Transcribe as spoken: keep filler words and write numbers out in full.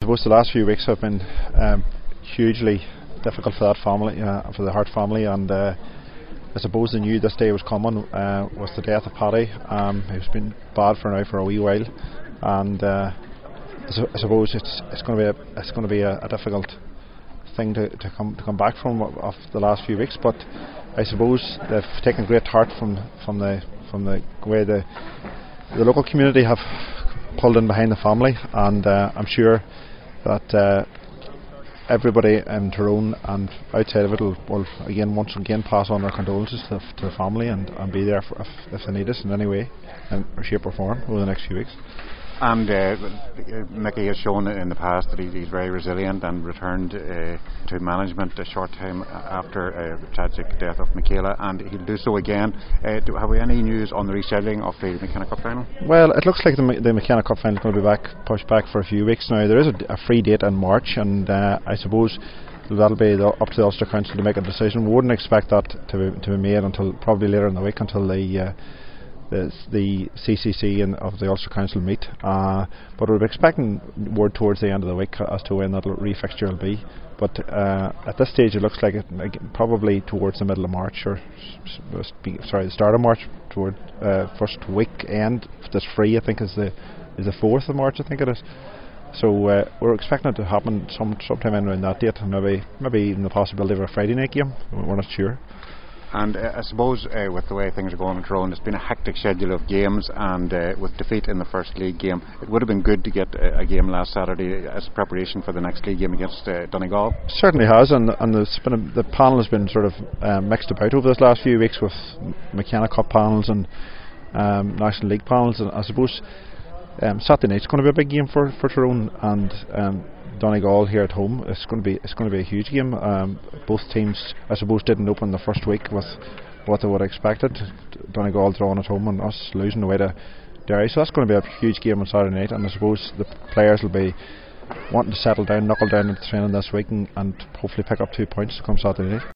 suppose the last few weeks have been um, hugely difficult for that family, uh, for the Hart family, and uh, I suppose they knew this day was coming uh, with the death of Paddy, um, who's been bad for now for a wee while, and uh, I, su- I suppose it's it's going to be a, it's going to be a, a difficult thing to, to come to come back from of the last few weeks. But I suppose they've taken great heart from from the from the way the the local community have pulled in behind the family, and uh, I'm sure that uh, everybody in Tyrone and outside of it will, will again once again pass on their condolences to, to the family and, and be there for if, if they need us in any way, in shape or form over the next few weeks. And uh, Mickey has shown in the past that he's, he's very resilient and returned uh, to management a short time after uh, the tragic death of Michaela, and he'll do so again. Uh, do, have we any news on the rescheduling of the McKenna Cup final? Well, it looks like the, the McKenna Cup final is going to be back pushed back for a few weeks now. There is a, a free date in March, and uh, I suppose that'll be the, up to the Ulster Council to make a decision. We wouldn't expect that to be, to be made until probably later in the week, until the uh, The, the C C C and of the Ulster Council meet, uh, but we're expecting word towards the end of the week as to when that refixture will be. But uh, at this stage, it looks like it like probably towards the middle of March, or s- be, sorry, the start of March, toward uh, first week end. This free, I think, is the is the fourth of March, I think it is. So uh, we're expecting it to happen some sometime in around that date, and maybe maybe even the possibility of a Friday night game. We're not sure. And uh, I suppose uh, with the way things are going in Tyrone, it's been a hectic schedule of games, and uh, with defeat in the first league game, it would have been good to get a, a game last Saturday as preparation for the next league game against uh, Donegal. Certainly has, and and there's been a, the panel has been sort of um, mixed about over this last few weeks with McKenna Cup panels and um, National League panels, and I suppose um, Saturday night's going to be a big game for, for Tyrone and um, Donegal here at home. It's going to be it's going to be a huge game. Um, both teams, I suppose, didn't open the first week with what they would have expected. Donegal drawing at home and us losing away to Derry, so that's going to be a huge game on Saturday night. And I suppose the players will be wanting to settle down, knuckle down into training this week, and, and hopefully pick up two points to come Saturday night.